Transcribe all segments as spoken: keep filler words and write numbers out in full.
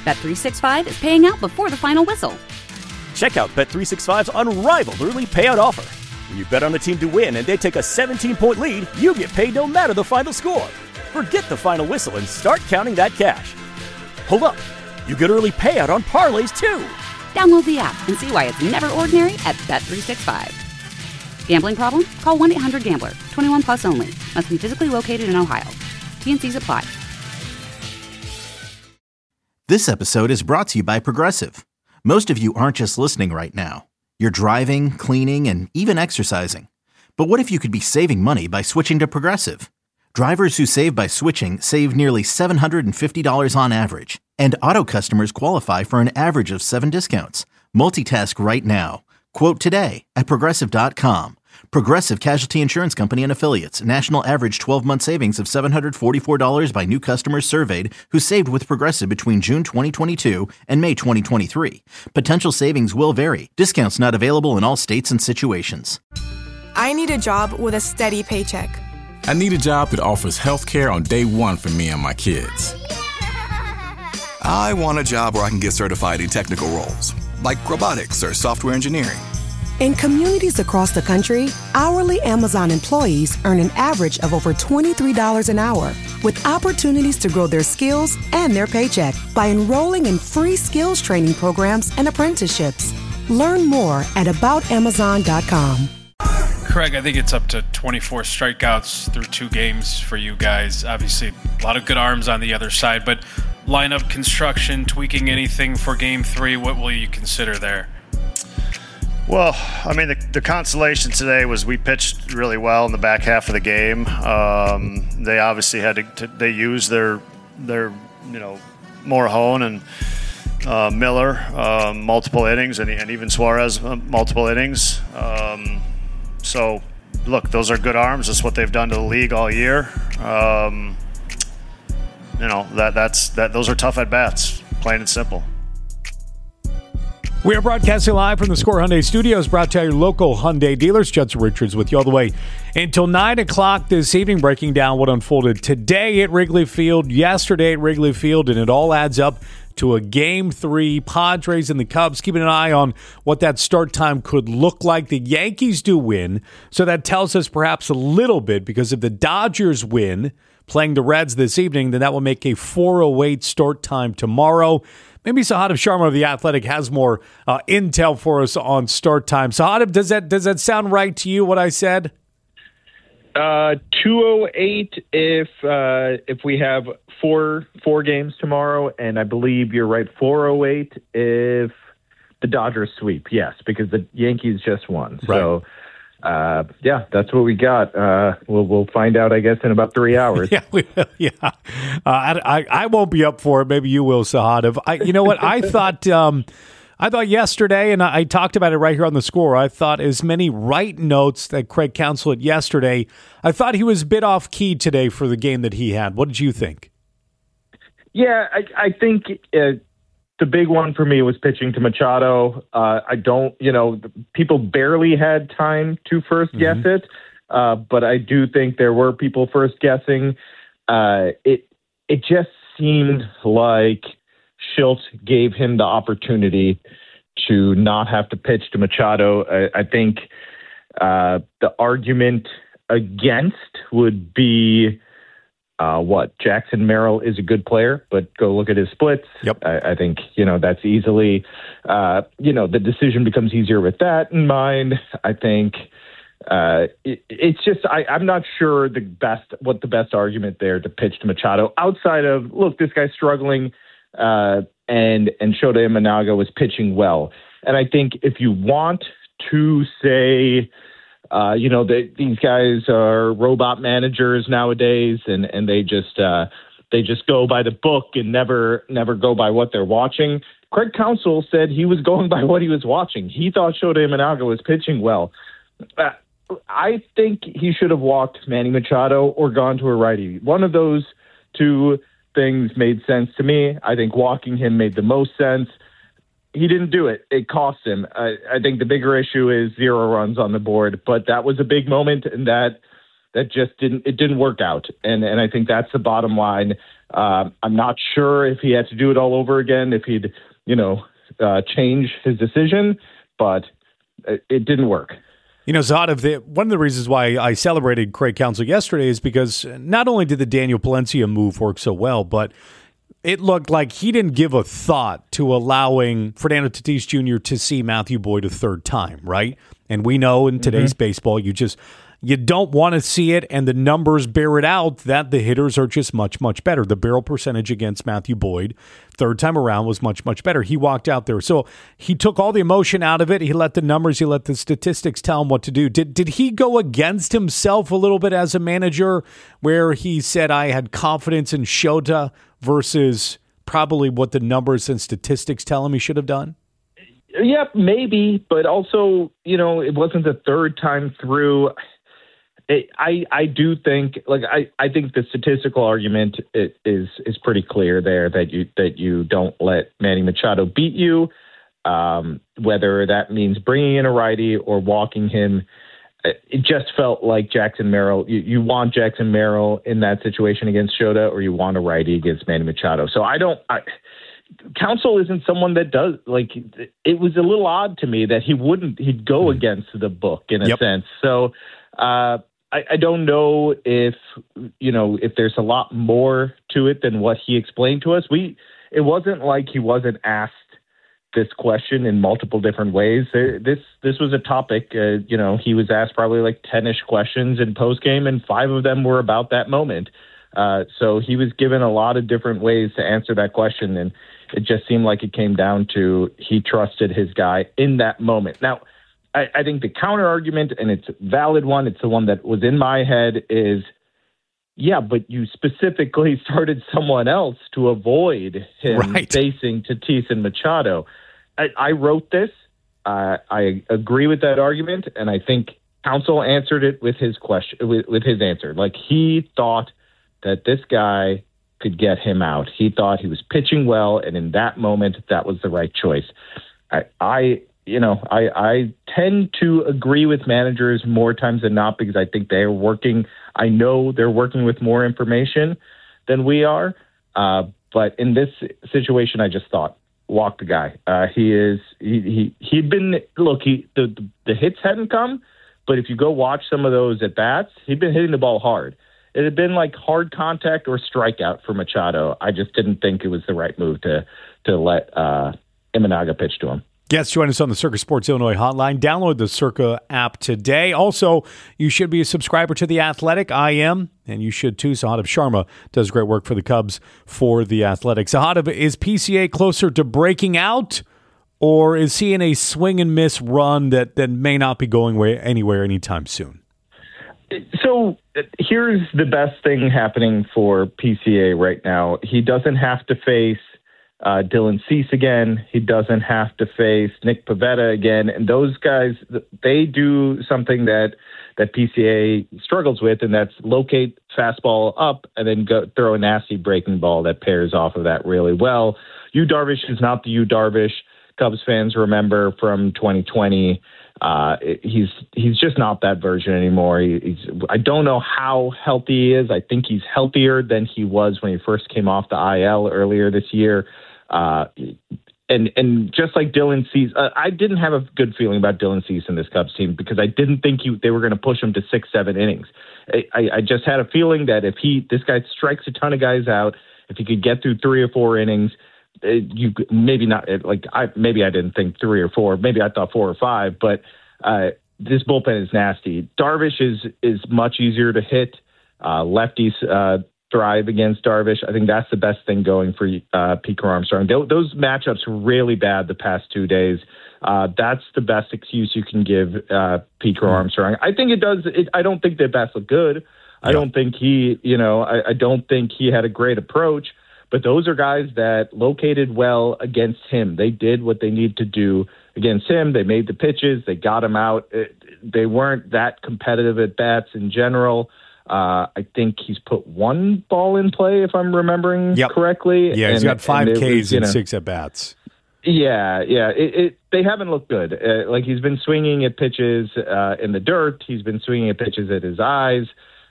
Bet three sixty-five is paying out before the final whistle. Check out Bet three sixty-five's unrivaled early payout offer. When you bet on a team to win and they take a seventeen-point lead, you get paid no matter the final score. Forget the final whistle and start counting that cash. Hold up. You get early payout on parlays, too. Download the app and see why it's never ordinary at Bet three sixty-five. Gambling problem? Call one eight hundred gambler. twenty-one plus only. Must be physically located in Ohio. T and C's apply. This episode is brought to you by Progressive. Most of you aren't just listening right now. You're driving, cleaning, and even exercising. But what if you could be saving money by switching to Progressive? Drivers who save by switching save nearly seven hundred fifty dollars on average. And auto customers qualify for an average of seven discounts. Multitask right now. Quote today at Progressive dot com. Progressive Casualty Insurance Company and Affiliates. National average twelve-month savings of seven hundred forty-four dollars by new customers surveyed who saved with Progressive between June twenty twenty-two and May twenty twenty-three. Potential savings will vary. Discounts not available in all states and situations. I need a job with a steady paycheck. I need a job that offers health care on day one for me and my kids. I want a job where I can get certified in technical roles, like robotics or software engineering. In communities across the country, hourly Amazon employees earn an average of over twenty-three dollars an hour, with opportunities to grow their skills and their paycheck by enrolling in free skills training programs and apprenticeships. Learn more at about amazon dot com. Craig, I think it's up to twenty-four strikeouts through two games for you guys. Obviously, a lot of good arms on the other side, but lineup construction, tweaking anything for game three, what will you consider there? Well, I mean, the, the consolation today was we pitched really well in the back half of the game. Um, they obviously had to, to they used their their you know Morejon and uh, Miller uh, multiple innings, and, and even Suarez uh, multiple innings. Um, so, look, those are good arms. That's what they've done to the league all year. Um, you know that that's that. Those are tough at bats, plain and simple. We are broadcasting live from the Score Hyundai Studios, brought to your local Hyundai dealers. Judson Richards with you all the way until nine o'clock this evening, breaking down what unfolded today at Wrigley Field, yesterday at Wrigley Field, and it all adds up to a Game three, Padres and the Cubs. Keeping an eye on what that start time could look like. The Yankees do win, so that tells us perhaps a little bit, because if the Dodgers win, playing the Reds this evening, then that will make a four oh eight start time tomorrow. Maybe Sahadev Sharma of The Athletic has more uh, intel for us on start time. Sahadev, does that does that sound right to you, what I said? Uh, two oh eight if uh, if we have four four games tomorrow, and I believe you're right, four oh eight if the Dodgers sweep, yes, because the Yankees just won. Right. So, uh, yeah, that's what we got. Uh, we'll we'll find out, I guess, in about three hours. yeah, we, yeah. Uh, I, I I won't be up for it. Maybe you will, Sahadev. I, you know what? I thought um, I thought yesterday, and I, I talked about it right here on the Score. I thought as many right notes that Craig Counsell had yesterday. I thought he was a bit off key today for the game that he had. What did you think? Yeah, I, I think. Uh, The big one for me was pitching to Machado. Uh, I don't, you know, people barely had time to first guess mm-hmm. it, uh, but I do think there were people first guessing. Uh, it it just seemed like Shildt gave him the opportunity to not have to pitch to Machado. I, I think uh, the argument against would be, Uh, what Jackson Merrill is a good player, but go look at his splits. Yep. I, I think, you know, that's easily, uh, you know, the decision becomes easier with that in mind. I think uh, it, it's just, I, I'm not sure the best, what the best argument there to pitch to Machado outside of, look, this guy's struggling uh, and, and Shota Imanaga was pitching well. And I think if you want to say, Uh, you know, they, these guys are robot managers nowadays, and, and they just uh, they just go by the book and never never go by what they're watching. Craig Counsell said he was going by what he was watching. He thought Shota Imanaga was pitching well. Uh, I think he should have walked Manny Machado or gone to a righty. One of those two things made sense to me. I think walking him made the most sense. He didn't do it. It cost him. I, I think the bigger issue is zero runs on the board, but that was a big moment, and that that just didn't it didn't work out. And and I think that's the bottom line. Uh, I'm not sure if he had to do it all over again, if he'd, you know, uh, change his decision, but it, it didn't work. You know, Zahav, the, one of the reasons why I celebrated Craig Counsell yesterday is because not only did the Daniel Palencia move work so well, but it looked like he didn't give a thought to allowing Fernando Tatis Junior to see Matthew Boyd a third time, right? And we know in today's mm-hmm. baseball, you just you don't want to see it, and the numbers bear it out that the hitters are just much, much better. The barrel percentage against Matthew Boyd third time around was much, much better. He walked out there. So he took all the emotion out of it. He let the numbers, he let the statistics tell him what to do. Did did he go against himself a little bit as a manager where he said, I had confidence in Shota versus probably what the numbers and statistics tell him he should have done? Yeah, maybe, but also, you know, it wasn't the third time through. It, I I do think like I, I think the statistical argument is is pretty clear there that you that you don't let Manny Machado beat you, um, whether that means bringing in a righty or walking him. It just felt like Jackson Merrill. You, you want Jackson Merrill in that situation against Shota, or you want a righty against Manny Machado. So I don't. I, Counsell isn't someone that does like. It was a little odd to me that he wouldn't. He'd go mm. against the book in a yep. sense. So. Uh, I, I don't know if, you know, if there's a lot more to it than what he explained to us. We, it wasn't like he wasn't asked this question in multiple different ways. This, this was a topic, uh, you know, he was asked probably like ten-ish questions in postgame, and five of them were about that moment. Uh, so he was given a lot of different ways to answer that question. And it just seemed like it came down to, he trusted his guy in that moment. Now, I, I think the counter argument, and it's a valid one, it's the one that was in my head, is, yeah, but you specifically started someone else to avoid him right. facing Tatis and Machado. I, I wrote this. Uh, I agree with that argument, and I think Counsell answered it with his question, with, with his answer. Like, he thought that this guy could get him out. He thought he was pitching well, and in that moment, that was the right choice. I, I You know, I, I tend to agree with managers more times than not because I think they're working. I know they're working with more information than we are. Uh, but in this situation, I just thought, walk the guy. Uh, he is he he he'd been look. He the the hits hadn't come, but if you go watch some of those at bats, he'd been hitting the ball hard. It had been like hard contact or strikeout for Machado. I just didn't think it was the right move to to let uh, Imanaga pitch to him. Yes, join us on the Circa Sports Illinois hotline. Download the Circa app today. Also, you should be a subscriber to The Athletic. I am, and you should too. Sahadev Sharma does great work for the Cubs for The Athletic. Sahadev, is P C A closer to breaking out, or is he in a swing and miss run that, that may not be going way, anywhere anytime soon? So here's the best thing happening for P C A right now. He doesn't have to face Uh, Dylan Cease again. He doesn't have to face Nick Pivetta again. And those guys, they do something that that P C A struggles with, and that's locate fastball up and then go throw a nasty breaking ball that pairs off of that really well. Yu Darvish is not the Yu Darvish Cubs fans remember from twenty twenty. Uh, he's he's just not that version anymore. He, he's I don't know how healthy he is. I think he's healthier than he was when he first came off the I L earlier this year. Uh, and and just like Dylan Cease, uh, I didn't have a good feeling about Dylan Cease in this Cubs team because I didn't think he, they were going to push him to six, seven innings. I, I, I just had a feeling that if he this guy strikes a ton of guys out, if he could get through three or four innings, it, you maybe not like I maybe I didn't think three or four, maybe I thought four or five, but uh, this bullpen is nasty. Darvish is is much easier to hit. Uh, lefties. Uh, thrive against Darvish. I think that's the best thing going for uh, Pete Armstrong. Th- those matchups were really bad the past two days. Uh, that's the best excuse you can give uh, Pete Armstrong. I think it does. It, I don't think the bats look good. I yeah. don't think he, you know, I, I don't think he had a great approach. But those are guys that located well against him. They did what they needed to do against him. They made the pitches. They got him out. It, they weren't that competitive at bats in general. Uh, I think he's put one ball in play, if I'm remembering yep. correctly. Yeah, he's and, got five Ks was, and know, six at-bats. Yeah, yeah. It, it, they haven't looked good. Uh, like, he's been swinging at pitches uh, in the dirt. He's been swinging at pitches at his eyes.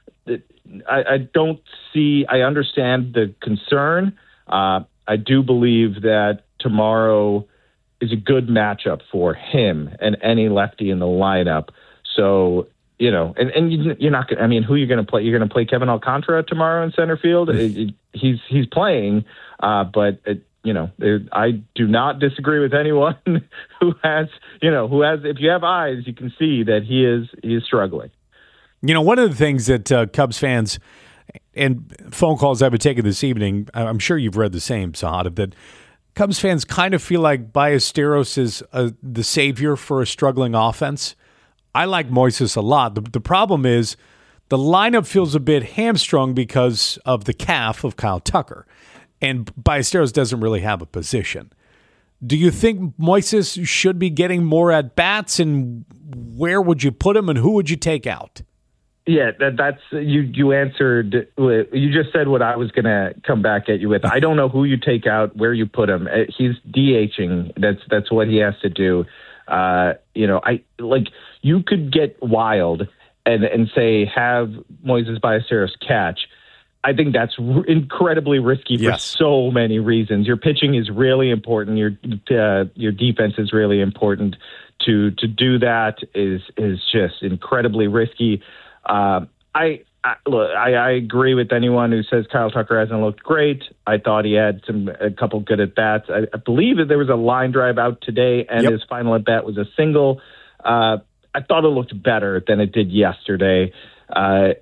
I, I don't see. I understand the concern. Uh, I do believe that tomorrow is a good matchup for him and any lefty in the lineup. So, you know, and, and you're not going to, I mean, who are you going to play? You're going to play Kevin Alcantara tomorrow in center field? it, it, he's he's playing, uh, but, it, you know, it, I do not disagree with anyone who has, you know, who has, if you have eyes, you can see that he is, he is struggling. You know, one of the things that uh, Cubs fans and phone calls I've been taking this evening, I'm sure you've read the same, Sahad, that Cubs fans kind of feel like Ballesteros is uh, the savior for a struggling offense. I like Moises a lot. The, the problem is the lineup feels a bit hamstrung because of the calf of Kyle Tucker, and Ballesteros doesn't really have a position. Do you think Moises should be getting more at-bats, and where would you put him, and who would you take out? Yeah, that, that's you. You answered. You just said what I was going to come back at you with. I don't know who you take out, where you put him. He's DHing. That's that's what he has to do. Uh, you know, I like you could get wild and and say have Moises Ballesteros catch. I think that's r- incredibly risky for yes. so many reasons. Your pitching is really important. Your uh, your defense is really important. To to do that is is just incredibly risky. Uh, I, I look. I, I agree with anyone who says Kyle Tucker hasn't looked great. I thought he had some a couple good at bats. I, I believe that there was a line drive out today, and yep. his final at bat was a single. Uh, I thought it looked better than it did yesterday. Uh,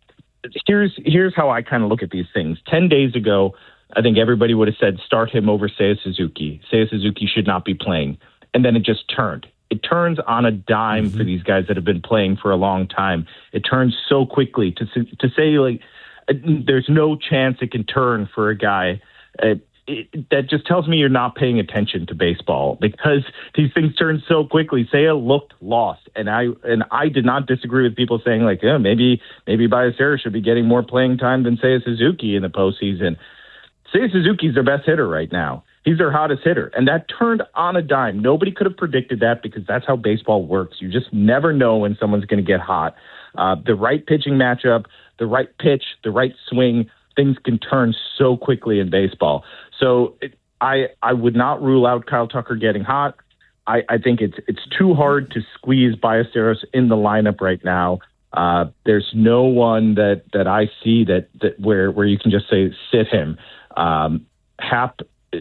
here's here's how I kind of look at these things. Ten days ago, I think everybody would have said start him over Seiya Suzuki. Seiya Suzuki should not be playing, and then it just turned. It turns on a dime mm-hmm. for these guys that have been playing for a long time. It turns so quickly to to say like there's no chance it can turn for a guy. Uh, it, that just tells me you're not paying attention to baseball because these things turn so quickly. Seiya looked lost, and I and I did not disagree with people saying like, yeah, maybe maybe Ballesteros should be getting more playing time than Seiya Suzuki in the postseason. Seiya Suzuki's their best hitter right now. He's their hottest hitter, and that turned on a dime. Nobody could have predicted that because that's how baseball works. You just never know when someone's going to get hot. Uh, the right pitching matchup, the right pitch, the right swing, things can turn so quickly in baseball. So it, I I would not rule out Kyle Tucker getting hot. I, I think it's it's too hard to squeeze Ballesteros in the lineup right now. Uh, there's no one that, that I see that, that where where you can just say sit him. Um, Happ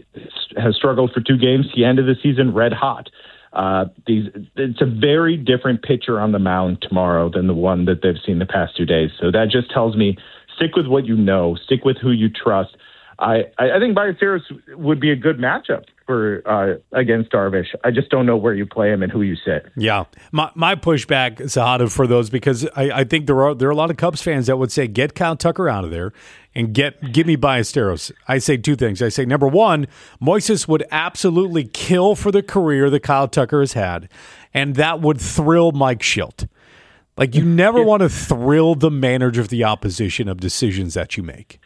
has struggled for two games. He ended the season red hot. Uh, these, it's a very different pitcher on the mound tomorrow than the one that they've seen the past two days. So that just tells me stick with what you know, stick with who you trust. I, I think Ballesteros would be a good matchup for uh, against Darvish. I just don't know where you play him and who you sit. Yeah, my my pushback, Sahada, for those because I, I think there are there are a lot of Cubs fans that would say get Kyle Tucker out of there and get give me Ballesteros. I say two things. I say number one, Moises would absolutely kill for the career that Kyle Tucker has had, and that would thrill Mike Shildt. Like you never want to thrill the manager of the opposition of decisions that you make.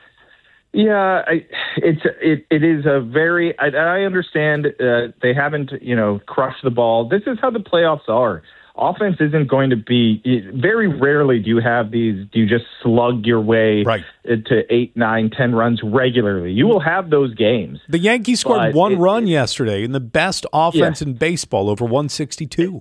Yeah, I, it's it it is a very. I, I understand uh, they haven't you know crushed the ball. This is how the playoffs are. Offense isn't going to be. Very rarely do you have these. Do you just slug your way right. to eight, nine, ten runs regularly? You will have those games. The Yankees scored one it, run it, yesterday in the best offense yeah. in baseball, over one sixty-two.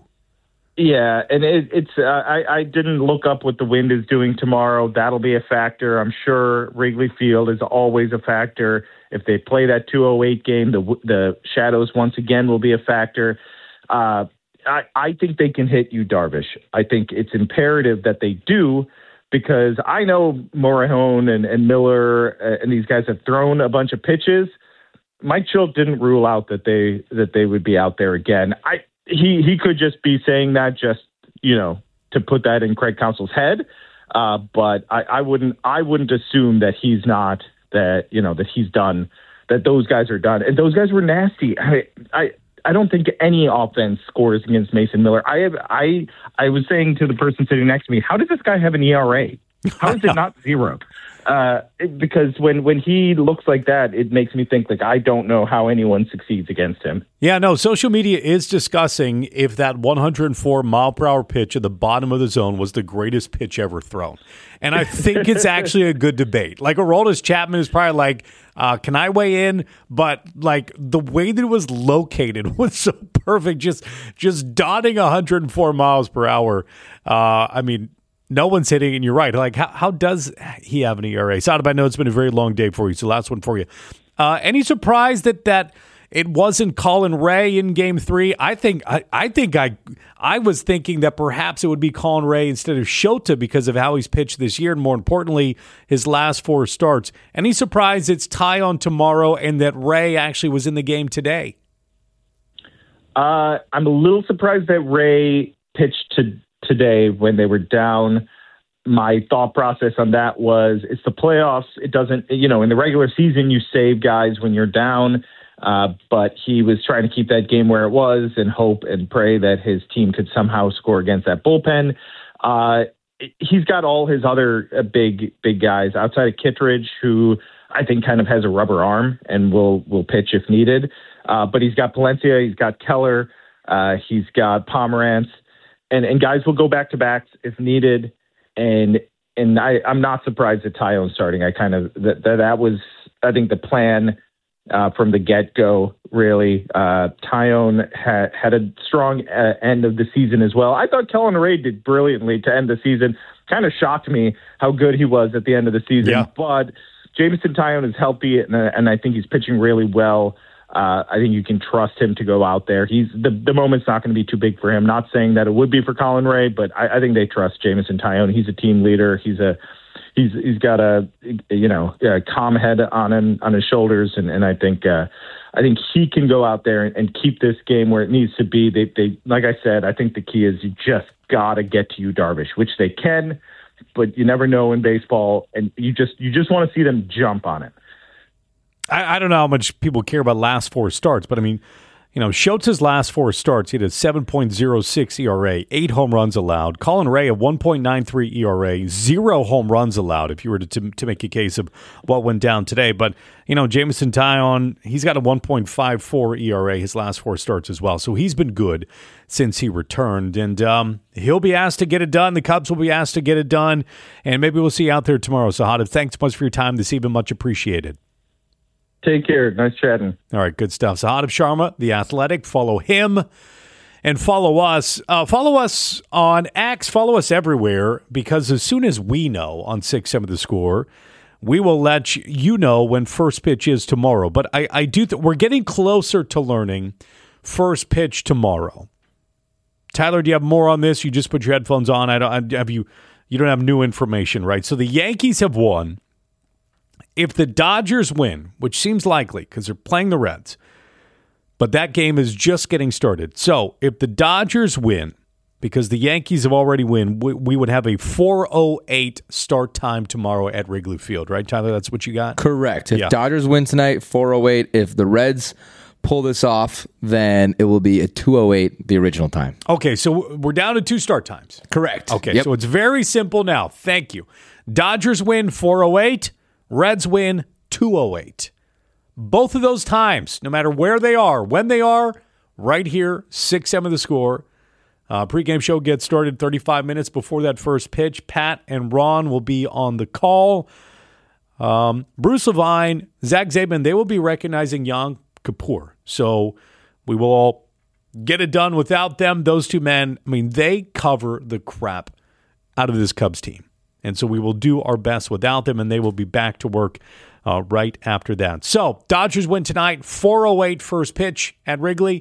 Yeah, and it, it's uh, I, I didn't look up what the wind is doing tomorrow. That'll be a factor. I'm sure Wrigley Field is always a factor. If they play that two oh eight game, the the shadows once again will be a factor. Uh, I, I think they can hit you, Darvish. I think it's imperative that they do because I know Morejon and, and Miller uh, and these guys have thrown a bunch of pitches. Mike Shildt didn't rule out that they that they would be out there again. I. He he could just be saying that just, you know, to put that in Craig Counsell's head. Uh, but I, I wouldn't I wouldn't assume that he's not, that, you know, that he's done, that those guys are done. And those guys were nasty. I I, I don't think any offense scores against Mason Miller. I have I I was saying to the person sitting next to me, how does this guy have an E R A? How is it not zero? Uh, it, because when, when he looks like that, it makes me think, like, I don't know how anyone succeeds against him. Yeah, no, social media is discussing if that one oh four mile per hour pitch at the bottom of the zone was the greatest pitch ever thrown. And I think it's actually a good debate. Like, Aroldis Chapman is probably like, uh, can I weigh in? But, like, the way that it was located was so perfect, just just dotting one oh four miles per hour. Uh, I mean, no one's hitting, and you're right. Like, how, how does he have an E R A? Sadab, I know it's been a very long day for you, so last one for you. Uh, any surprise that that it wasn't Colin Ray in Game Three? I think I, I think I I was thinking that perhaps it would be Colin Ray instead of Shota because of how he's pitched this year, and more importantly, his last four starts. Any surprise it's Taillon tomorrow, and that Ray actually was in the game today? Uh, I'm a little surprised that Ray pitched to. Today when they were down. My thought process on that was it's the playoffs. It doesn't, you know, in the regular season, you save guys when you're down. Uh, but he was trying to keep that game where it was and hope and pray that his team could somehow score against that bullpen. Uh, he's got all his other uh, big, big guys outside of Kittredge, who I think kind of has a rubber arm and will, will pitch if needed. Uh, but he's got Palencia, he's got Keller, uh, he's got Pomerantz. And and guys will go back to backs if needed, and and I I'm not surprised that Taillon's starting. I kind of that that, that was I think the plan uh, from the get go. Really, uh, Taillon had had a strong uh, end of the season as well. I thought Colin Ray did brilliantly to end the season. Kind of shocked me how good he was at the end of the season. Yeah. But Jameson Taillon is healthy, and and I think he's pitching really well. Uh, I think you can trust him to go out there. He's the, the moment's not going to be too big for him. Not saying that it would be for Colin Ray, but I, I think they trust Jameson Taillon. He's a team leader. He's a he's he's got a you know a calm head on him on his shoulders, and, and I think uh, I think he can go out there and, and keep this game where it needs to be. They they like I said, I think the key is you just gotta get to Yu Darvish, which they can, but you never know in baseball, and you just you just want to see them jump on it. I, I don't know how much people care about last four starts, but I mean, you know, Shota's last four starts, he had a seven point oh six E R A, eight home runs allowed. Colin Ray, a one point nine three E R A, zero home runs allowed, if you were to, to, to make a case of what went down today. But, you know, Jameson Taillon, he's got a one point five four E R A his last four starts as well. So he's been good since he returned. And um, he'll be asked to get it done. The Cubs will be asked to get it done. And maybe we'll see you out there tomorrow. So, Sadab, thanks so much for your time this evening. Much appreciated. Take care. Nice chatting. All right, good stuff. So Sadab Sharma, The Athletic. Follow him and follow us. Uh, follow us on X. Follow us everywhere, because as soon as we know on six seven The Score, we will let you know when first pitch is tomorrow. But I, I do th- we're getting closer to learning first pitch tomorrow. Tyler, do you have more on this? You just put your headphones on. I don't I, have you. You don't have new information, right? So the Yankees have won. If the Dodgers win, which seems likely because they're playing the Reds, but that game is just getting started. So if the Dodgers win, because the Yankees have already won, we, we would have a four oh eight start time tomorrow at Wrigley Field, right, Tyler? That's what you got? Correct. If yeah. Dodgers win tonight, four oh eight. If the Reds pull this off, then it will be at two oh eight, the original time. Okay, so we're down to two start times. Correct. Okay, yep. So it's very simple now. Thank you. Dodgers win four oh eight. Reds win two oh eight. Both of those times, no matter where they are, when they are, right here, six seven The Score. Uh, pregame show gets started thirty-five minutes before that first pitch. Pat and Ron will be on the call. Um, Bruce Levine, Zach Zabin, they will be recognizing Yom Kippur. So we will all get it done without them. Those two men, I mean, they cover the crap out of this Cubs team. And so we will do our best without them, and they will be back to work uh, right after that. So Dodgers win tonight, four oh eight first pitch at Wrigley.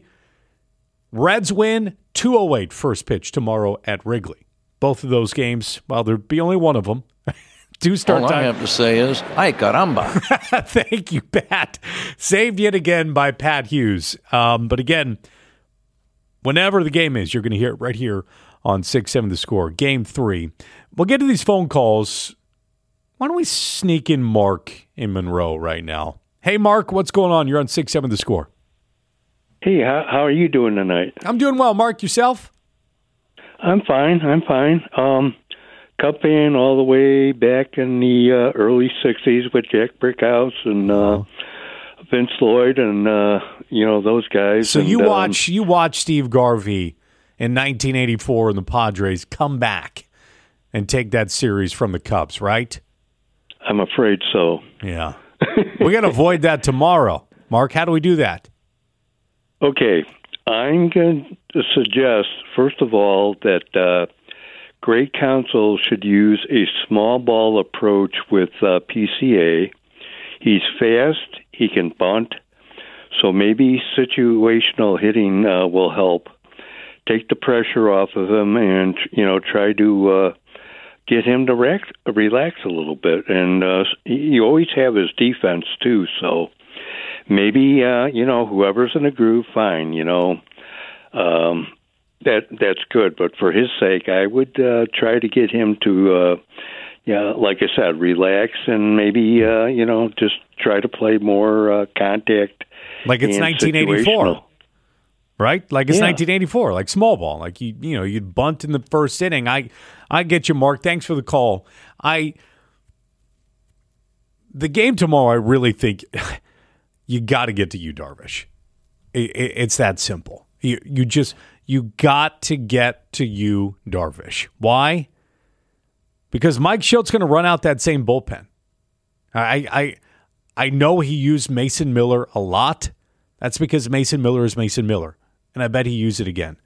Reds win, two oh eight first pitch tomorrow at Wrigley. Both of those games, well, there'll be only one of them. Two start All time. I have to say is, ay caramba. Thank you, Pat. Saved yet again by Pat Hughes. Um, but again, whenever the game is, you're going to hear it right here on six seven The Score. Game three. We'll get to these phone calls. Why don't we sneak in Mark in Monroe right now? Hey, Mark, what's going on? You're on six seven The Score. Hey, how, how are you doing tonight? I'm doing well. Mark, yourself? I'm fine. I'm fine. Um, Cub fan all the way back in the uh, early sixties with Jack Brickhouse and uh, Vince Lloyd and uh, you know those guys. So and, you um, watch you watch Steve Garvey in nineteen eighty-four and the Padres come back and take that series from the Cubs, right? I'm afraid so. Yeah. We got to avoid that tomorrow. Mark, how do we do that? Okay. I'm going to suggest, first of all, that uh, Greg Counsell should use a small ball approach with uh, P C A. He's fast. He can bunt. So maybe situational hitting uh, will help. Take the pressure off of him and, you know, try to uh, get him to relax, relax a little bit. And uh, you always have his defense, too. So maybe, uh, you know, whoever's in the groove, fine, you know. Um, that that's good. But for his sake, I would uh, try to get him to, uh, yeah, like I said, relax and maybe, uh, you know, just try to play more uh, contact. Like it's nineteen eighty-four. Right? Like it's yeah. nineteen eighty-four, like small ball. Like, you you know, you'd bunt in the first inning. I I get you, Mark. Thanks for the call. I The game tomorrow, I really think you got to get to Yu Darvish. It, it, it's that simple. You you just, you got to get to Yu Darvish. Why? Because Mike Shilt's going to run out that same bullpen. I I I know he used Mason Miller a lot. That's because Mason Miller is Mason Miller. And I bet he used it again.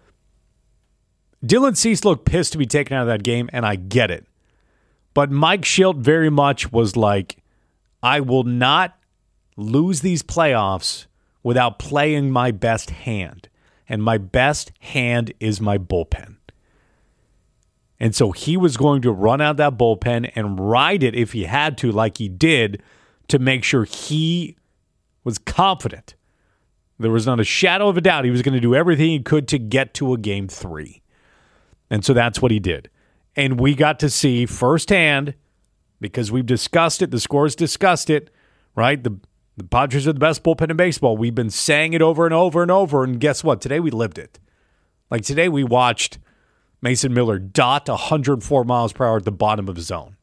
Dylan Cease looked pissed to be taken out of that game, and I get it. But Mike Shildt very much was like, I will not lose these playoffs without playing my best hand. And my best hand is my bullpen. And so he was going to run out that bullpen and ride it if he had to, like he did, to make sure he was confident. There was not a shadow of a doubt he was going to do everything he could to get to a game three. And so that's what he did. And we got to see firsthand, because we've discussed it, the scores discussed it, right? The, the Padres are the best bullpen in baseball. We've been saying it over and over and over, and guess what? Today we lived it. Like today we watched Mason Miller dot one hundred four miles per hour at the bottom of his zone.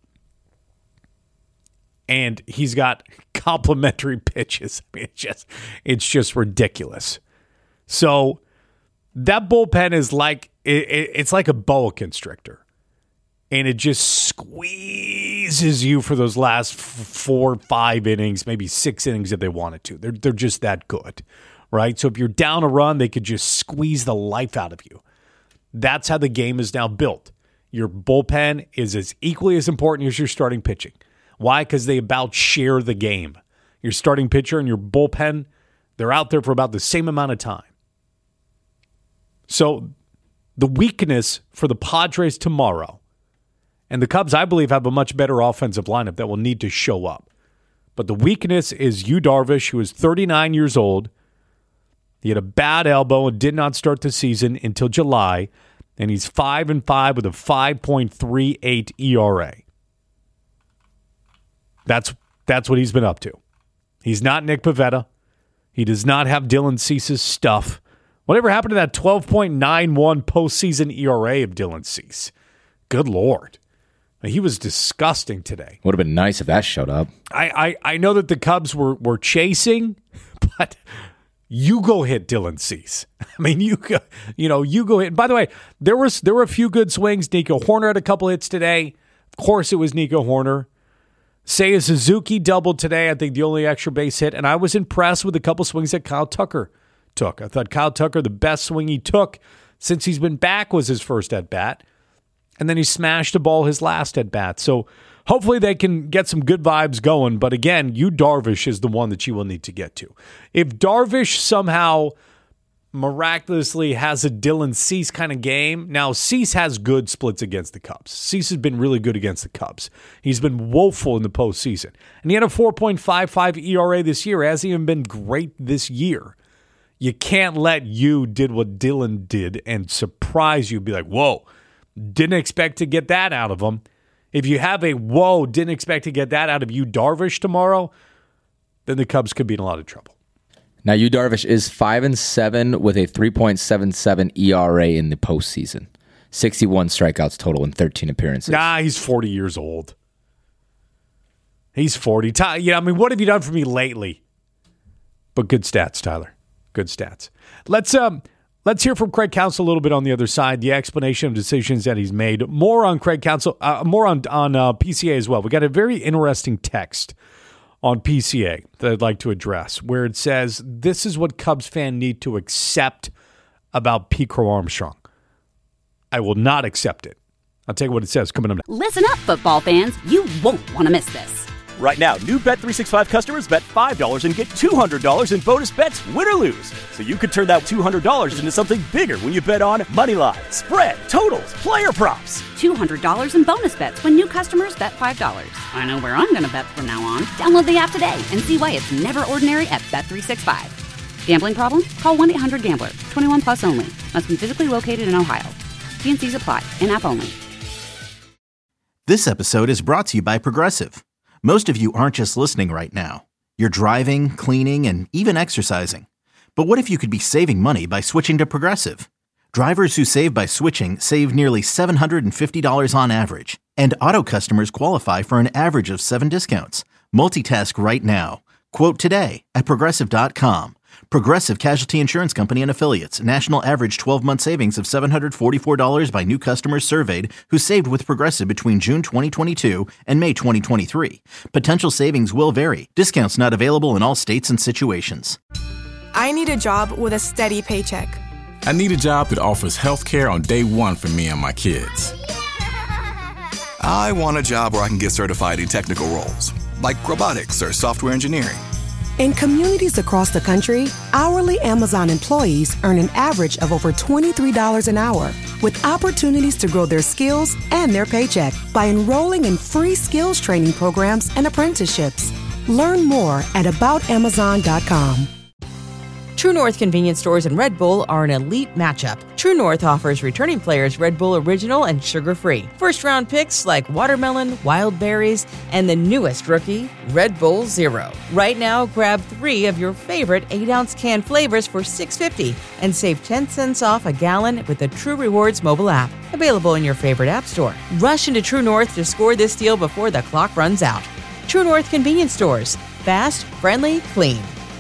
And he's got complimentary pitches. I mean, it's just, it's just ridiculous. So that bullpen is like, it, it, it's like a boa constrictor. And it just squeezes you for those last f- four, five innings, maybe six innings if they wanted to. They're, they're just that good, right? So if you're down a run, they could just squeeze the life out of you. That's how the game is now built. Your bullpen is as equally as important as your starting pitching. Why? Because they about share the game. Your starting pitcher and your bullpen, they're out there for about the same amount of time. So the weakness for the Padres tomorrow, and the Cubs, I believe, have a much better offensive lineup that will need to show up. But the weakness is Yu Darvish, who is thirty-nine years old. He had a bad elbow and did not start the season until July, and he's five and five with a five point three eight E R A. That's that's what he's been up to. He's not Nick Pivetta. He does not have Dylan Cease's stuff. Whatever happened to that twelve point nine one postseason E R A of Dylan Cease? Good Lord. He was disgusting today. Would have been nice if that showed up. I, I, I know that the Cubs were, were chasing, but you go hit Dylan Cease. I mean, you go, you know, you go hit. And by the way, there was there were a few good swings. Nico Hoerner had a couple hits today. Of course, it was Nico Hoerner. Seiya Suzuki doubled today. I think the only extra base hit. And I was impressed with a couple swings that Kyle Tucker took. I thought Kyle Tucker, the best swing he took since he's been back was his first at-bat. And then he smashed a ball his last at-bat. So hopefully they can get some good vibes going. But again, Yu Darvish is the one that you will need to get to. If Darvish somehow miraculously has a Dylan Cease kind of game. Now, Cease has good splits against the Cubs. Cease has been really good against the Cubs. He's been woeful in the postseason. And he had a four point five five E R A this year. Hasn't even been great this year. You can't let you did what Dylan did and surprise you. Be like, whoa, didn't expect to get that out of him. If you have a whoa, didn't expect to get that out of Yu Darvish tomorrow, then the Cubs could be in a lot of trouble. Now, Yu Darvish is five and seven with a three point seven seven E R A in the postseason. sixty-one strikeouts total in thirteen appearances. Nah, he's forty years old. He's forty. Ty, yeah, I mean, what have you done for me lately? But good stats, Tyler. Good stats. Let's um, let's hear from Craig Counsell a little bit on the other side. The explanation of decisions that he's made. More on Craig Counsell. Uh, more on on uh, P C A as well. We got a very interesting text on P C A that I'd like to address, where it says this is what Cubs fans need to accept about Pete Crow Armstrong. I will not accept it. I'll tell you what it says coming up next. Listen up, football fans. You won't want to miss this. Right now, new Bet three sixty-five customers bet five dollars and get two hundred dollars in bonus bets, win or lose. So you could turn that two hundred dollars into something bigger when you bet on money line, spread, totals, player props. two hundred dollars in bonus bets when new customers bet five dollars. I know where I'm going to bet from now on. Download the app today and see why it's never ordinary at Bet three sixty-five. Gambling problem? Call one eight hundred gambler. twenty-one plus only. Must be physically located in Ohio. T and C's apply. In-app only. This episode is brought to you by Progressive. Most of you aren't just listening right now. You're driving, cleaning, and even exercising. But what if you could be saving money by switching to Progressive? Drivers who save by switching save nearly seven hundred fifty dollars on average. And auto customers qualify for an average of seven discounts. Multitask right now. Quote today at Progressive dot com. Progressive Casualty Insurance Company and Affiliates. National average twelve-month savings of seven hundred forty-four dollars by new customers surveyed who saved with Progressive between June twenty twenty-two and May twenty twenty-three. Potential savings will vary. Discounts not available in all states and situations. I need a job with a steady paycheck. I need a job that offers health care on day one for me and my kids. I want a job where I can get certified in technical roles, like robotics or software engineering. In communities across the country, hourly Amazon employees earn an average of over twenty-three dollars an hour, with opportunities to grow their skills and their paycheck by enrolling in free skills training programs and apprenticeships. Learn more at about amazon dot com. True North convenience stores and Red Bull are an elite matchup. True North offers returning players Red Bull Original and sugar-free. First-round picks like watermelon, wild berries, and the newest rookie, Red Bull Zero. Right now, grab three of your favorite eight-ounce can flavors for six dollars and fifty cents and save ten cents off a gallon with the True Rewards mobile app. Available in your favorite app store. Rush into True North to score this deal before the clock runs out. True North convenience stores. Fast, friendly, clean.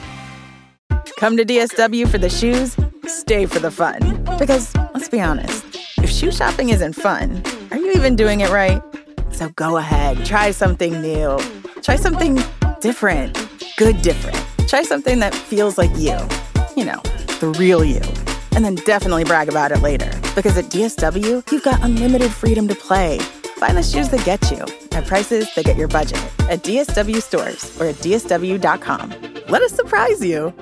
Come to D S W for the shoes, stay for the fun. Because, let's be honest, if shoe shopping isn't fun, are you even doing it right? So go ahead, try something new. Try something different. Good different. Try something that feels like you. You know, the real you. And then definitely brag about it later. Because at D S W, you've got unlimited freedom to play. Find the shoes that get you at prices that get your budget at D S W stores or at D S W dot com. Let us surprise you.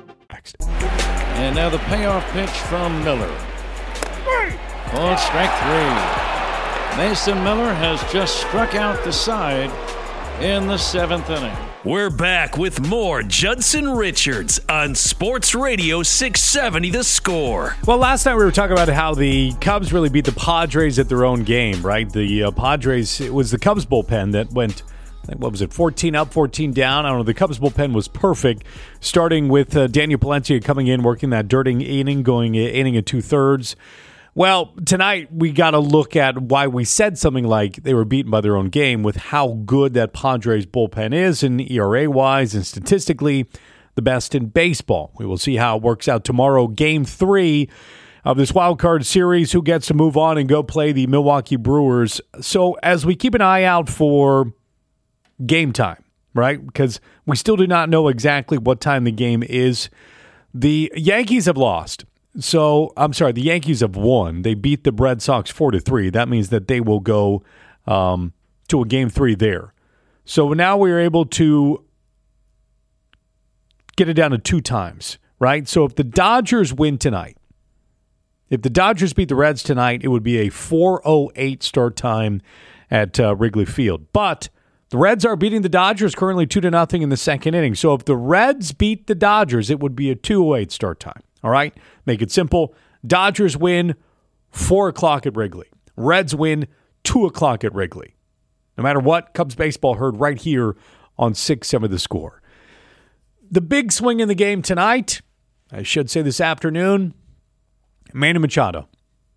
And now the payoff pitch from Miller. Called strike three. Mason Miller has just struck out the side in the seventh inning. We're back with more Judson Richards on Sports Radio six seventy The Score. Well, last night we were talking about how the Cubs really beat the Padres at their own game, right? The uh, Padres, it was the Cubs bullpen that went, what was it, fourteen up, fourteen down. I don't know. The Cubs bullpen was perfect, starting with uh, Daniel Palencia coming in, working that dirty inning, going inning and two-thirds. Well, tonight we got to look at why we said something like they were beaten by their own game with how good that Padres bullpen is, and E R A-wise and statistically the best in baseball. We will see how it works out tomorrow. Game three of this wild card series, who gets to move on and go play the Milwaukee Brewers. So as we keep an eye out for game time, right? Because we still do not know exactly what time the game is. The Yankees have lost. So, I'm sorry, the Yankees have won. They beat the Red Sox four to three. That means that they will go um, to a game three there. So now we're able to get it down to two times, right? So if the Dodgers win tonight, if the Dodgers beat the Reds tonight, it would be a four oh eight start time at uh, Wrigley Field. But the Reds are beating the Dodgers currently two to nothing in the second inning. So if the Reds beat the Dodgers, it would be a two oh eight start time. All right? Make it simple. Dodgers win four o'clock at Wrigley. Reds win two o'clock at Wrigley. No matter what, Cubs baseball heard right here on six seventy The Score. The big swing in the game tonight, I should say this afternoon, Manny Machado.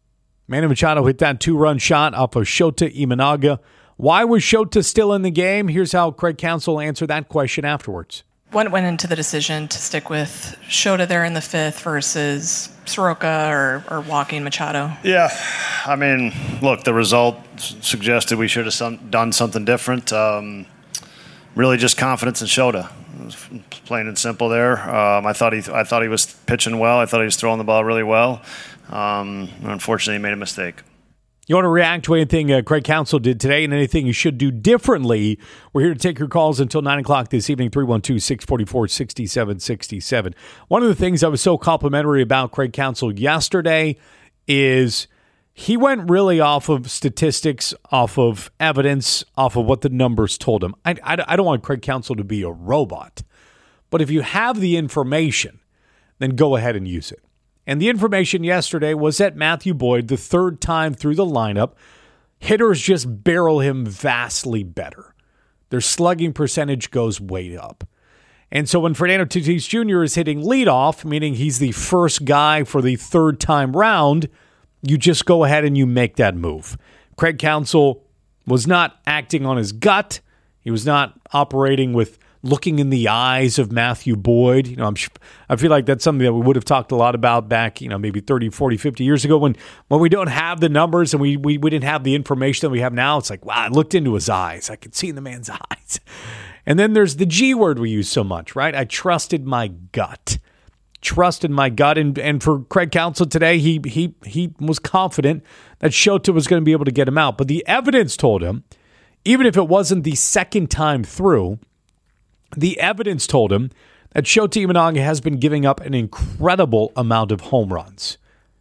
Manny Machado hit that two-run shot off of Shota Imanaga. Why was Shota still in the game? Here's how Craig Counsell answered that question afterwards. What went into the decision to stick with Shota there in the fifth versus Soroka or, or walking Machado? Yeah, I mean, look, the result suggested we should have some, done something different. Um, really just confidence in Shota. Plain and simple there. Um, I thought he I thought he was pitching well. I thought he was throwing the ball really well. Um, unfortunately, he made a mistake. You want to react to anything uh, Craig Counsell did today and anything you should do differently? We're here to take your calls until nine o'clock this evening, three one two, six four four, six seven six seven. One of the things that was so complimentary about Craig Counsell yesterday is he went really off of statistics, off of evidence, off of what the numbers told him. I, I, I don't want Craig Counsell to be a robot, but if you have the information, then go ahead and use it. And the information yesterday was that Matthew Boyd, the third time through the lineup, hitters just barrel him vastly better. Their slugging percentage goes way up. And so when Fernando Tatis Junior is hitting leadoff, meaning he's the first guy for the third time round, you just go ahead and you make that move. Craig Counsell was not acting on his gut. He was not operating with looking in the eyes of Matthew Boyd. You know, I'm, I feel like that's something that we would have talked a lot about back, you know, maybe thirty, forty, fifty years ago when, when we don't have the numbers and we, we, we didn't have the information that we have now. It's like, wow, I looked into his eyes. I could see in the man's eyes. And then there's the G word we use so much, right? I trusted my gut. Trusted my gut. And, and for Craig Counsell today, he, he, he was confident that Shota was going to be able to get him out. But the evidence told him, even if it wasn't the second time through, the evidence told him that Shota Imanaga has been giving up an incredible amount of home runs.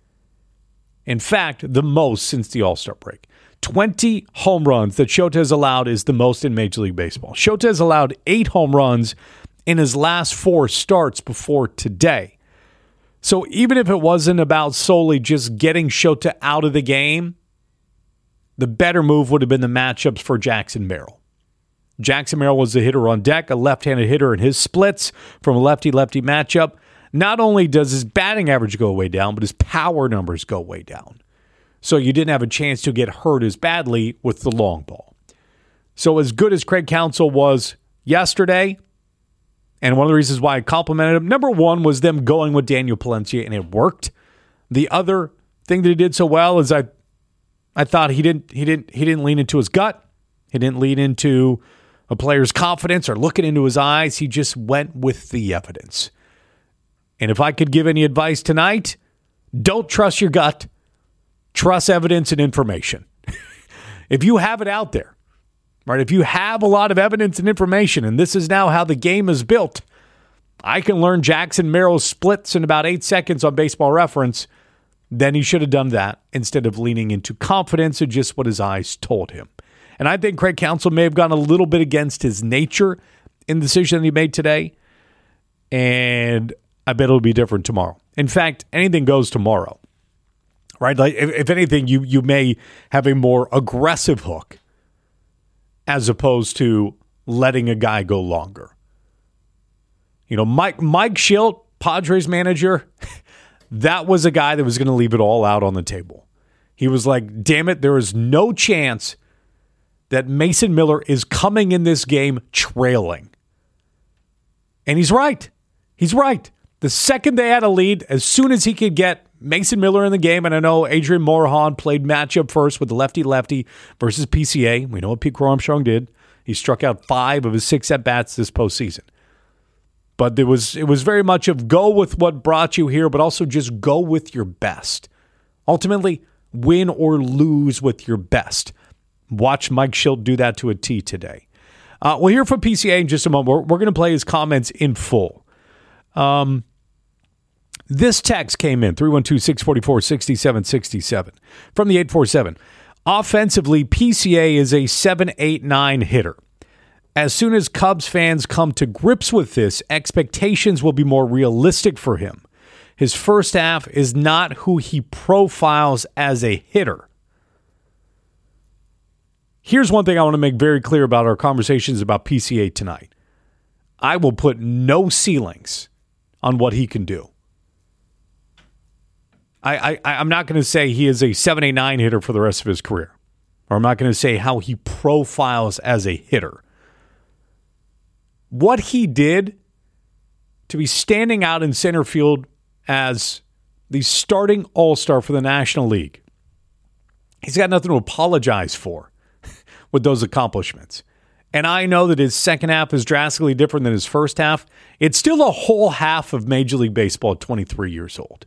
In fact, the most since the All-Star break. twenty home runs that Shota has allowed is the most in Major League Baseball. Shota has allowed eight home runs in his last four starts before today. So even if it wasn't about solely just getting Shota out of the game, the better move would have been the matchups for Jackson Merrill. Jackson Merrill was the hitter on deck, a left-handed hitter in his splits from a lefty-lefty matchup. Not only does his batting average go way down, but his power numbers go way down. So you didn't have a chance to get hurt as badly with the long ball. So as good as Craig Counsell was yesterday, and one of the reasons why I complimented him, number one was them going with Daniel Palencia, and it worked. The other thing that he did so well is I I thought he didn't he didn't he didn't lean into his gut. He didn't lean into a player's confidence or looking into his eyes. He just went with the evidence. And if I could give any advice tonight, don't trust your gut. Trust evidence and information. If you have it out there, right? If you have a lot of evidence and information, and this is now how the game is built, I can learn Jackson Merrill's splits in about eight seconds on Baseball Reference, then he should have done that instead of leaning into confidence and just what his eyes told him. And I think Craig Counsell may have gone a little bit against his nature in the decision that he made today. And I bet it'll be different tomorrow. In fact, anything goes tomorrow. Right? Like if, if anything, you you may have a more aggressive hook as opposed to letting a guy go longer. You know, Mike Mike Shildt, Padres manager, that was a guy that was going to leave it all out on the table. He was like, damn it, there is no chance that Mason Miller is coming in this game trailing. And he's right. He's right. The second they had a lead, as soon as he could get Mason Miller in the game, and I know Adrian Morejon played matchup first with the lefty-lefty versus P C A. We know what Pete Crow Armstrong did. He struck out five of his six at-bats this postseason. But there was it was very much of go with what brought you here, but also just go with your best. Ultimately, win or lose with your best. Watch Mike Shildt do that to a T today. Uh, we'll hear from P C A in just a moment. We're, we're going to play his comments in full. Um, this text came in, three one two, six four four, six seven six seven, from the eight four seven. Offensively, P C A is a seven eight nine hitter. As soon as Cubs fans come to grips with this, expectations will be more realistic for him. His first half is not who he profiles as a hitter. Here's one thing I want to make very clear about our conversations about P C A tonight. I will put no ceilings on what he can do. I, I, I'm not going to say he is a seven eight nine hitter for the rest of his career. Or I'm not going to say how he profiles as a hitter. What he did to be standing out in center field as the starting all-star for the National League, he's got nothing to apologize for with those accomplishments. And I know that his second half is drastically different than his first half. It's still a whole half of Major League Baseball at twenty-three years old.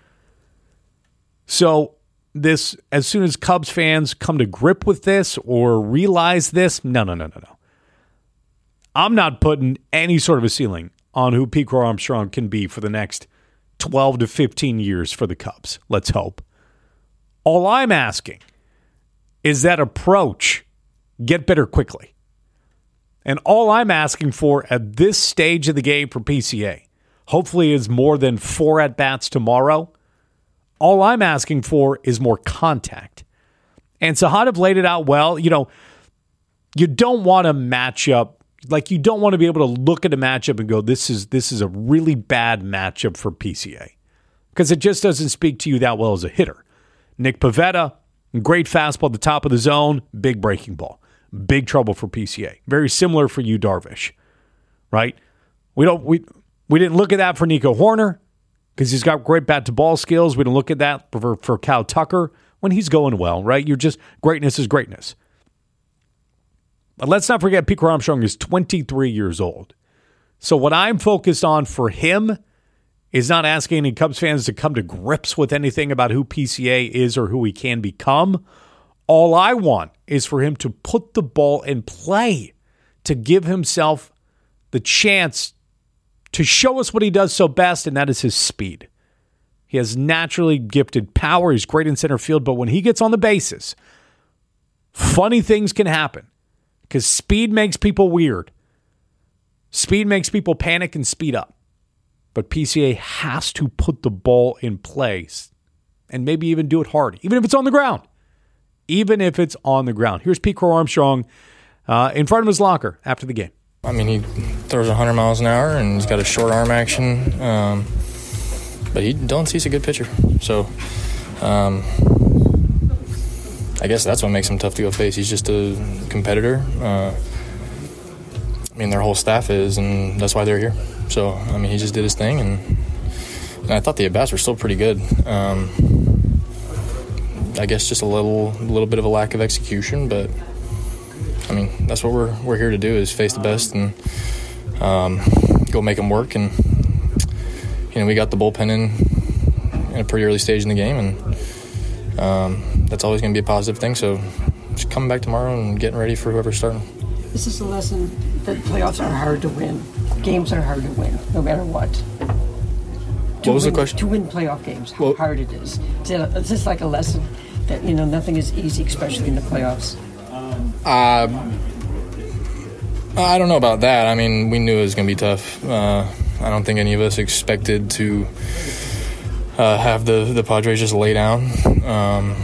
So this, as soon as Cubs fans come to grip with this or realize this, no, no, no, no, no. I'm not putting any sort of a ceiling on who Pete Crow Armstrong can be for the next twelve to fifteen years for the Cubs. Let's hope. All I'm asking is that approach get better quickly. And all I'm asking for at this stage of the game for P C A, hopefully is more than four at-bats tomorrow. All I'm asking for is more contact. And Sahadev laid it out well. You know, you don't want a matchup, like you don't want to be able to look at a matchup and go, this is this is a really bad matchup for P C A. Because it just doesn't speak to you that well as a hitter. Nick Pivetta, great fastball at the top of the zone, big breaking ball. Big trouble for P C A. Very similar for you, Darvish. Right? We don't we we didn't look at that for Nico Horner because he's got great bat to ball skills. We didn't look at that for, for Cal Tucker when he's going well, right? You're just greatness is greatness. But let's not forget Pete Crow Armstrong is twenty-three years old. So what I'm focused on for him is not asking any Cubs fans to come to grips with anything about who P C A is or who he can become. All I want is for him to put the ball in play, to give himself the chance to show us what he does so best, and that is his speed. He has naturally gifted power. He's great in center field, but when he gets on the bases, funny things can happen because speed makes people weird. Speed makes people panic and speed up. But P C A has to put the ball in place and maybe even do it hard, even if it's on the ground. Even if it's on the ground. Here's Pete Crow Armstrong uh, in front of his locker after the game. I mean, he throws one hundred miles an hour, and he's got a short arm action. Um, but he don't see he's a good pitcher. So um, I guess that's what makes him tough to go face. He's just a competitor. Uh, I mean, their whole staff is, and that's why they're here. So, I mean, he just did his thing, and, and I thought the at-bats were still pretty good. Um I guess just a little, little bit of a lack of execution, but I mean that's what we're we're here to do is face the best and um, go make them work. And you know we got the bullpen in in a pretty early stage in the game, and um, that's always going to be a positive thing. So just coming back tomorrow and getting ready for whoever's starting. This is a lesson that playoffs are hard to win. Games are hard to win, no matter what. What was win, the question? To win playoff games, how well, hard it is. It's just like a lesson that, you know, nothing is easy, especially in the playoffs. Uh, I don't know about that. I mean, we knew it was going to be tough. Uh, I don't think any of us expected to uh, have the, the Padres just lay down. Um,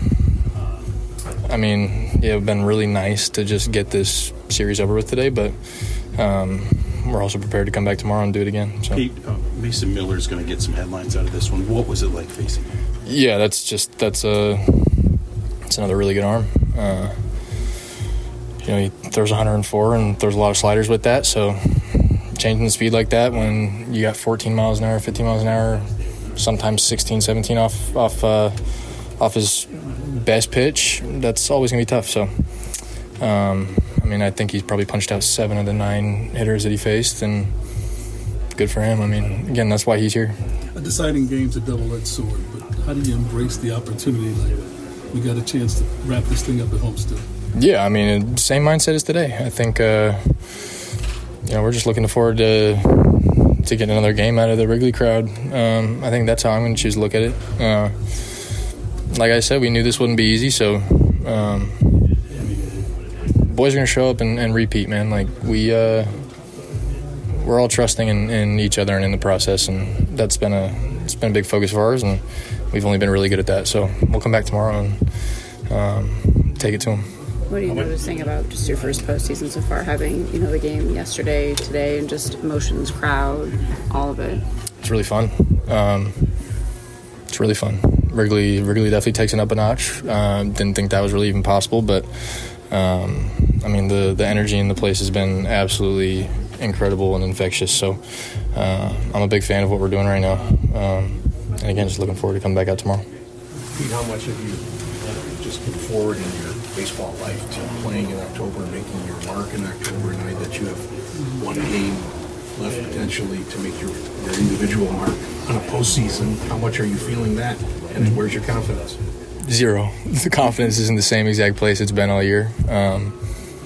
I mean, yeah, it would have been really nice to just get this series over with today, but um, we're also prepared to come back tomorrow and do it again. So. Pete, uh, Mason Miller's going to get some headlines out of this one. What was it like facing him? Yeah, that's just that's a it's another really good arm. Uh, you know, he throws one hundred four and throws a lot of sliders with that. So changing the speed like that when you got fourteen miles an hour, fifteen miles an hour, sometimes sixteen, seventeen off off uh, off his best pitch, that's always gonna be tough. So, um, I mean, I think he's probably punched out seven of the nine hitters that he faced, and good for him. I mean, again, that's why he's here. A deciding game's a double-edged sword, but how do you embrace the opportunity like we got a chance to wrap this thing up at home still? Yeah, I mean, same mindset as today. I think, uh, you know, we're just looking forward to to get another game out of the Wrigley crowd. Um, I think that's how I'm going to choose to look at it. Uh, like I said, we knew this wouldn't be easy, so um, boys are going to show up and, and repeat, man. Like, we... Uh, We're all trusting in, in each other and in the process, and that's been a it's been a big focus of ours, and we've only been really good at that. So we'll come back tomorrow and um, take it to them. What are you noticing about just your first postseason so far, having you know the game yesterday, today, and just emotions, crowd, all of it? It's really fun. Um, it's really fun. Wrigley Wrigley definitely takes it up a notch. Um, didn't think that was really even possible, but um, I mean the the energy in the place has been absolutely incredible and infectious. So uh, I'm a big fan of what we're doing right now. Um, and again, just looking forward to coming back out tomorrow. Pete, how much have you uh, just looked forward in your baseball life to playing in October and making your mark in October, knowing that you have one game left potentially to make your, your individual mark on a postseason? How much are you feeling that, and where's your confidence? Zero. The confidence is in the same exact place it's been all year. Um,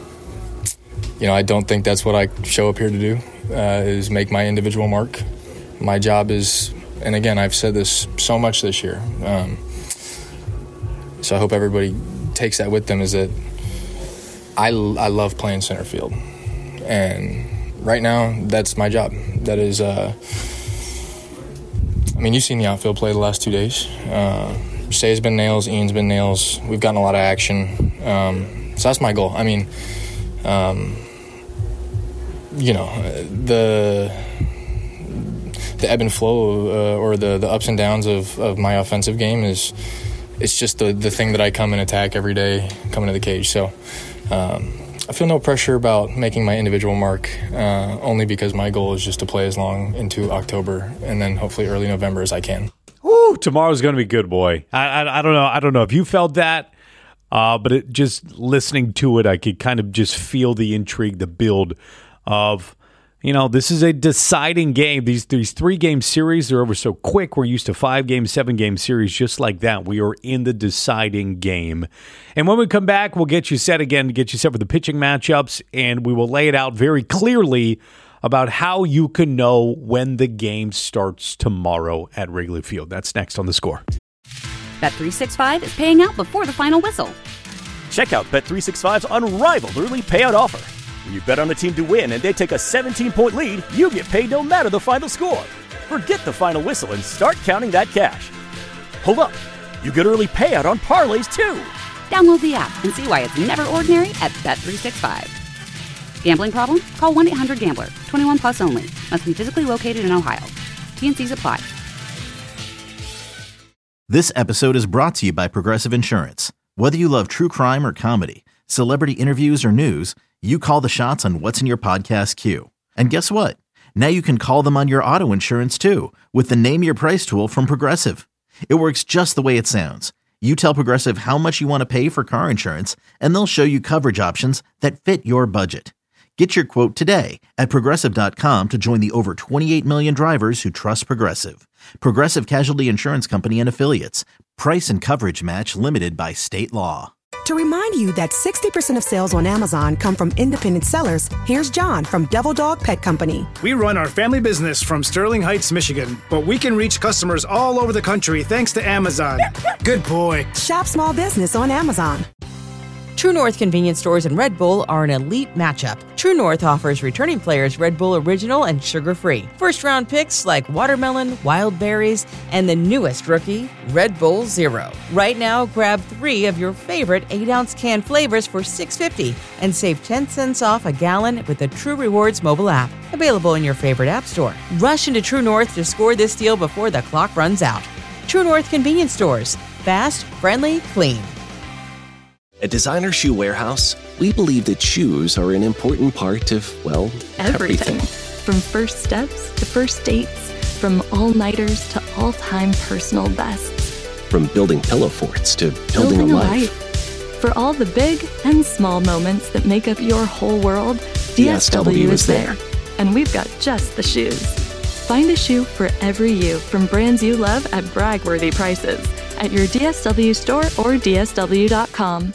you know, I don't think that's what I show up here to do, uh, is make my individual mark. My job is, and again, I've said this so much this year, um, so I hope everybody takes that with them, is that I, I love playing center field. And right now, that's my job. That is, uh, I mean, you've seen the outfield play the last two days. Uh, Say's been nails, Ian's been nails. We've gotten a lot of action. Um, so that's my goal. I mean, um, you know, the the ebb and flow uh, or the, the ups and downs of, of my offensive game is it's just the, the thing that I come and attack every day coming to the cage. So um, I feel no pressure about making my individual mark, uh, only because my goal is just to play as long into October and then hopefully early November as I can. Ooh, tomorrow's going to be good, boy. I, I I don't know. I don't know if you felt that, uh, but it, just listening to it, I could kind of just feel the intrigue, the build of, you know, this is a deciding game. These these three game series, they're over so quick. We're used to five game, seven game series, just like that. We are in the deciding game. And when we come back, we'll get you set again, get you set for the pitching matchups, and we will lay it out very clearly about how you can know when the game starts tomorrow at Wrigley Field. That's next on The Score. Bet three sixty-five is paying out before the final whistle. Check out Bet three sixty-five's unrivaled early payout offer. When you bet on a team to win and they take a seventeen-point lead, you get paid no matter the final score. Forget the final whistle and start counting that cash. Hold up. You get early payout on parlays, too. Download the app and see why it's never ordinary at Bet three sixty-five. Gambling problem? Call one eight hundred gambler. twenty-one plus only. Must be physically located in Ohio. T N Cs apply. This episode is brought to you by Progressive Insurance. Whether you love true crime or comedy, celebrity interviews or news, you call the shots on what's in your podcast queue. And guess what? Now you can call them on your auto insurance too with the Name Your Price tool from Progressive. It works just the way it sounds. You tell Progressive how much you want to pay for car insurance, and they'll show you coverage options that fit your budget. Get your quote today at Progressive dot com to join the over twenty-eight million drivers who trust Progressive. Progressive Casualty Insurance Company and Affiliates. Price and coverage match limited by state law. To remind you that sixty percent of sales on Amazon come from independent sellers, here's John from Devil Dog Pet Company. We run our family business from Sterling Heights, Michigan, but we can reach customers all over the country thanks to Amazon. Good boy. Shop small business on Amazon. True North convenience stores and Red Bull are an elite matchup. True North offers returning players Red Bull Original and sugar-free. First-round picks like watermelon, wild berries, and the newest rookie, Red Bull Zero. Right now, grab three of your favorite eight ounce can flavors for six dollars and fifty cents and save ten cents off a gallon with the True Rewards mobile app. Available in your favorite app store. Rush into True North to score this deal before the clock runs out. True North convenience stores. Fast, friendly, clean. At Designer Shoe Warehouse, we believe that shoes are an important part of, well, everything. everything. From first steps to first dates, from all-nighters to all-time personal bests. From building pillow forts to building, building a, a life. life. For all the big and small moments that make up your whole world, D S W, D S W is there. there. And we've got just the shoes. Find a shoe for every you from brands you love at brag-worthy prices at your D S W store or D S W dot com.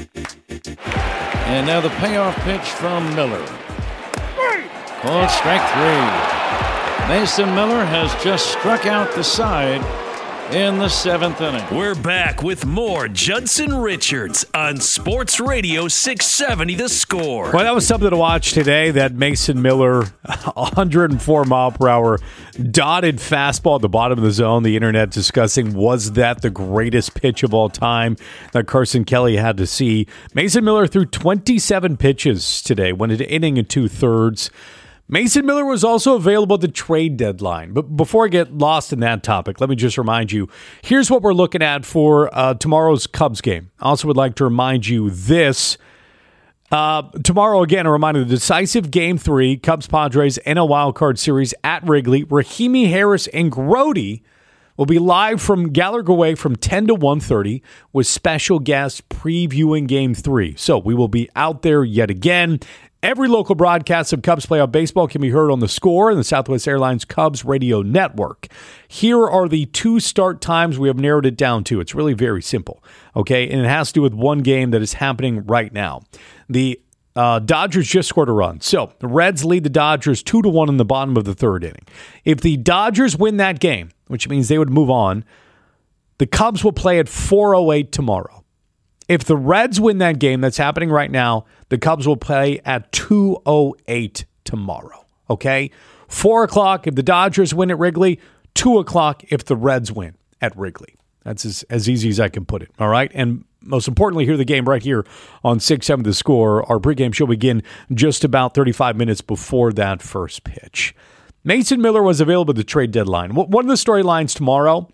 And now the payoff pitch from Miller. Called strike three. Mason Miller has just struck out the side in the seventh inning. We're back with more Judson Richards on Sports Radio six seventy The Score. Well, that was something to watch today. That Mason Miller, one oh four mile per hour dotted fastball at the bottom of the zone. The internet discussing, was that the greatest pitch of all time that Carson Kelly had to see? Mason Miller threw twenty-seven pitches today, went into inning and two thirds. Mason Miller was also available at the trade deadline. But before I get lost in that topic, let me just remind you, here's what we're looking at for uh, tomorrow's Cubs game. I also would like to remind you this. Uh, tomorrow, again, a reminder, the decisive Game three, Cubs-Padres N L Wildcard Series at Wrigley. Rahimi Harris and Grote will be live from Gallagher Way from ten to one thirty with special guests previewing Game three. So we will be out there yet again. Every local broadcast of Cubs playoff baseball can be heard on The Score and the Southwest Airlines Cubs Radio Network. Here are the two start times we have narrowed it down to. It's really very simple, okay? And it has to do with one game that is happening right now. The uh, Dodgers just scored a run. So the Reds lead the Dodgers two to one in the bottom of the third inning. If the Dodgers win that game, which means they would move on, the Cubs will play at four oh eight tomorrow. If the Reds win that game that's happening right now, the Cubs will play at two oh eight tomorrow, okay? four o'clock if the Dodgers win at Wrigley, two o'clock if the Reds win at Wrigley. That's as, as easy as I can put it, all right? And most importantly, hear the game right here on six seven The Score. Our pregame show will begin just about thirty-five minutes before that first pitch. Mason Miller was available at the trade deadline. One of the storylines tomorrow,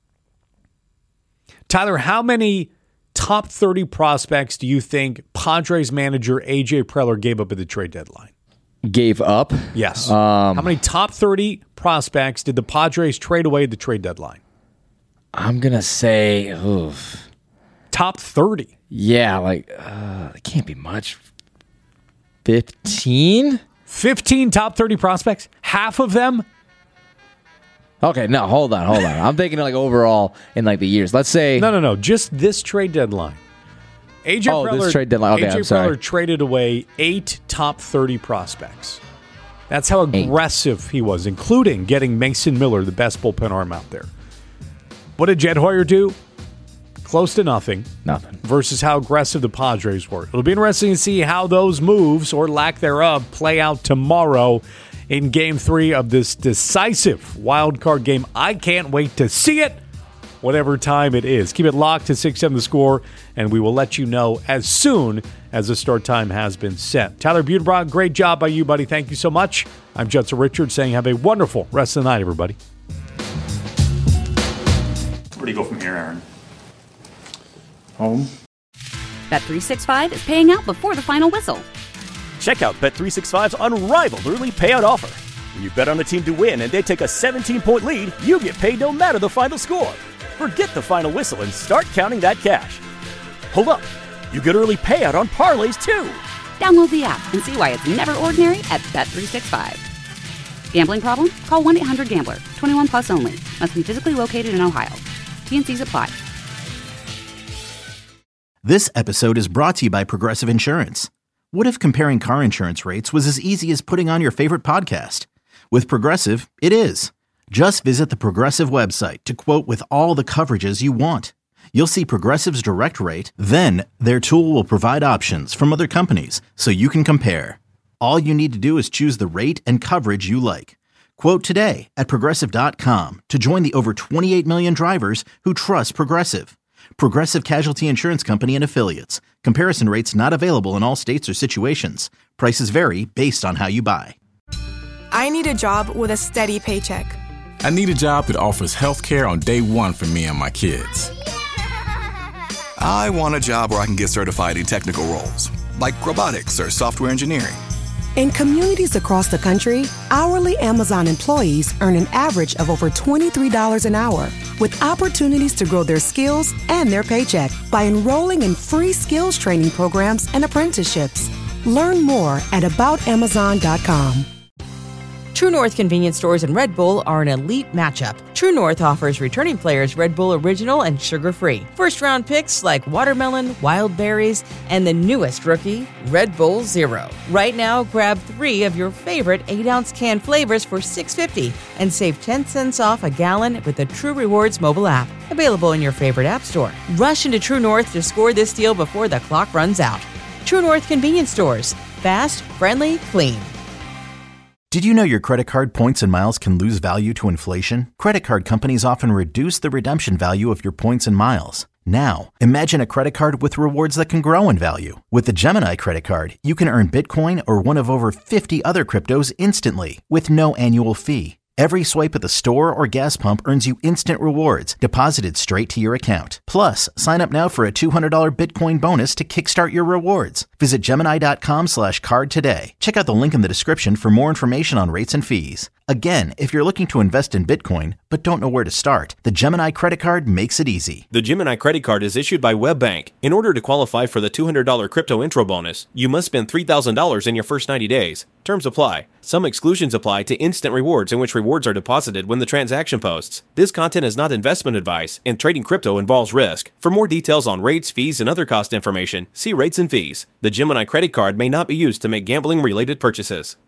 Tyler, how many top thirty prospects do you think Padres manager A J Preller gave up at the trade deadline? Gave up? Yes. Um, How many top thirty prospects did the Padres trade away at the trade deadline? I'm going to say, oof. Top thirty. Yeah, like, uh, it can't be much. fifteen? fifteen top thirty prospects? Half of them? Okay, no, hold on, hold on. I'm thinking like overall in like the years. Let's say No, no, no. Just this trade deadline. A J Oh, Preller, this trade deadline. Okay, A J I'm sorry. Preller traded away eight top thirty prospects. That's how aggressive he was, including getting Mason Miller, the best bullpen arm out there. What did Jed Hoyer do? Close to nothing. Nothing. Versus how aggressive the Padres were. It'll be interesting to see how those moves, or lack thereof, play out tomorrow in Game three of this decisive wild card game. I can't wait to see it, whatever time it is. Keep it locked to six seven The Score, and we will let you know as soon as the start time has been set. Tyler Buterbrock, great job by you, buddy. Thank you so much. I'm Judson Richards saying have a wonderful rest of the night, everybody. Where do you go from here, Aaron? Home. Bet three sixty-five is paying out before the final whistle. Check out Bet three sixty-five's unrivaled early payout offer. When you bet on a team to win and they take a seventeen-point lead, you get paid no matter the final score. Forget the final whistle and start counting that cash. Hold up. You get early payout on parlays, too. Download the app and see why it's never ordinary at Bet three sixty-five. Gambling problem? Call one eight hundred gambler. twenty-one plus only. Must be physically located in Ohio. T N Cs apply. This episode is brought to you by Progressive Insurance. What if comparing car insurance rates was as easy as putting on your favorite podcast? With Progressive, it is. Just visit the Progressive website to quote with all the coverages you want. You'll see Progressive's direct rate, then their tool will provide options from other companies so you can compare. All you need to do is choose the rate and coverage you like. Quote today at Progressive dot com to join the over twenty-eight million drivers who trust Progressive. Progressive Casualty Insurance Company and Affiliates. Comparison rates not available in all states or situations. Prices vary based on how you buy. I need a job with a steady paycheck. I need a job that offers health care on day one for me and my kids. I want a job where I can get certified in technical roles, like robotics or software engineering. In communities across the country, hourly Amazon employees earn an average of over twenty-three dollars an hour, with opportunities to grow their skills and their paycheck by enrolling in free skills training programs and apprenticeships. Learn more at about amazon dot com. True North convenience stores and Red Bull are an elite matchup. True North offers returning players Red Bull Original and sugar-free. First-round picks like watermelon, wild berries, and the newest rookie, Red Bull Zero. Right now, grab three of your favorite eight-ounce can flavors for six dollars and fifty cents and save ten cents off a gallon with the True Rewards mobile app. Available in your favorite app store. Rush into True North to score this deal before the clock runs out. True North convenience stores. Fast, friendly, clean. Did you know your credit card points and miles can lose value to inflation? Credit card companies often reduce the redemption value of your points and miles. Now, imagine a credit card with rewards that can grow in value. With the Gemini credit card, you can earn Bitcoin or one of over fifty other cryptos instantly with no annual fee. Every swipe at the store or gas pump earns you instant rewards deposited straight to your account. Plus, sign up now for a two hundred dollars Bitcoin bonus to kickstart your rewards. Visit Gemini.com slash card today. Check out the link in the description for more information on rates and fees. Again, if you're looking to invest in Bitcoin but don't know where to start, the Gemini credit card makes it easy. The Gemini credit card is issued by WebBank. In order to qualify for the two hundred dollars crypto intro bonus, you must spend three thousand dollars in your first ninety days. Terms apply. Some exclusions apply to instant rewards, in which rewards are deposited when the transaction posts. This content is not investment advice, and trading crypto involves risk. For more details on rates, fees, and other cost information, see rates and fees. The Gemini credit card may not be used to make gambling-related purchases.